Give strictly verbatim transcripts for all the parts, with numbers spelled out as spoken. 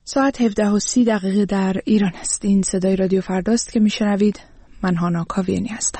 ساعت هفده و سی دقیقه در ایران است. این صدای رادیو فرداست که میشنوید. من هانا کاویانی هستم.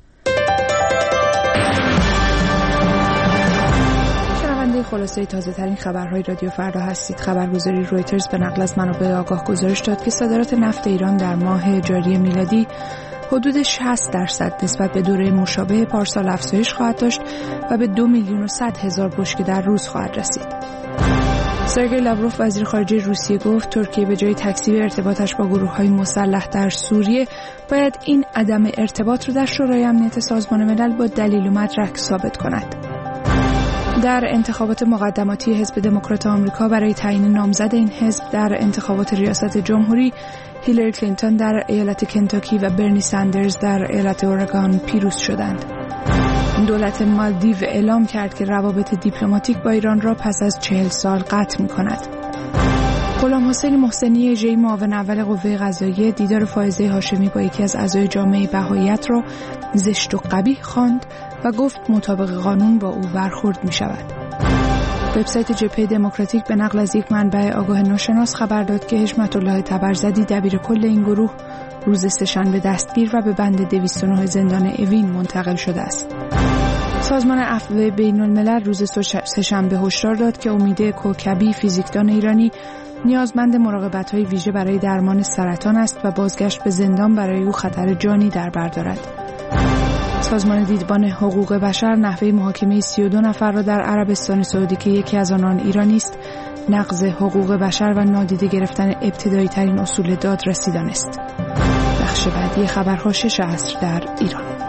شنونده خلاصه تازه ترین خبرهای رادیو فردا هستید. خبرگزاری رویترز به نقل از منابع آگاه گزارش داد که صادرات نفت ایران در ماه جاری میلادی حدود شصت درصد نسبت به دوره مشابه پارسال افزایش خواهد داشت و به دو میلیون و صد هزار بشکه در روز خواهد رسید. سرگئی لاوروف وزیر خارجه روسیه گفت ترکیه به جای تکذیب ارتباطش با گروه‌های مسلح در سوریه باید این عدم ارتباط را در شورای امنیت سازمان ملل با دلیل و مدرک ثابت کند. در انتخابات مقدماتی حزب دموکرات آمریکا برای تعیین نامزد این حزب در انتخابات ریاست جمهوری، هیلاری کلینتون در ایالت کنتاکی و برنی ساندرز در ایالت اورگان پیروز شدند. دولت مالدیو اعلام کرد که روابط دیپلماتیک با ایران را پس از چهل سال قطع می‌کند. غلام حسین محسنی اژه‌ای معاون اول قوه قضاییه دیدار فائزه هاشمی با یکی از اعضای جامعه بهائیت را زشت و قبیح خواند و گفت مطابق قانون با او برخورد می‌شود. وبسایت جبهه دموکراتیک به نقل از یک منبع آگاه ناشناس خبر داد که حشمت الله تبرزدی دبیر کل این گروه روز سه‌شنبه دستگیر و به بند دویست و نه زندان اوین منتقل شده است. سازمان عفو بین الملل روز سه‌شنبه هشدار داد که امید کوکبی فیزیکدان ایرانی نیازمند مراقبت‌های ویژه برای درمان سرطان است و بازگشت به زندان برای او خطر جانی در بر دارد. سازمان دیدبان حقوق بشر نحوه محاکمه سی و دو نفر را در عربستان سعودی که یکی از آنان ایرانی است نقض حقوق بشر و نادیده گرفتن ابتدایی ترین اصول دادرسی دانست. بخش بعدی خبرها شش عصر در ایران.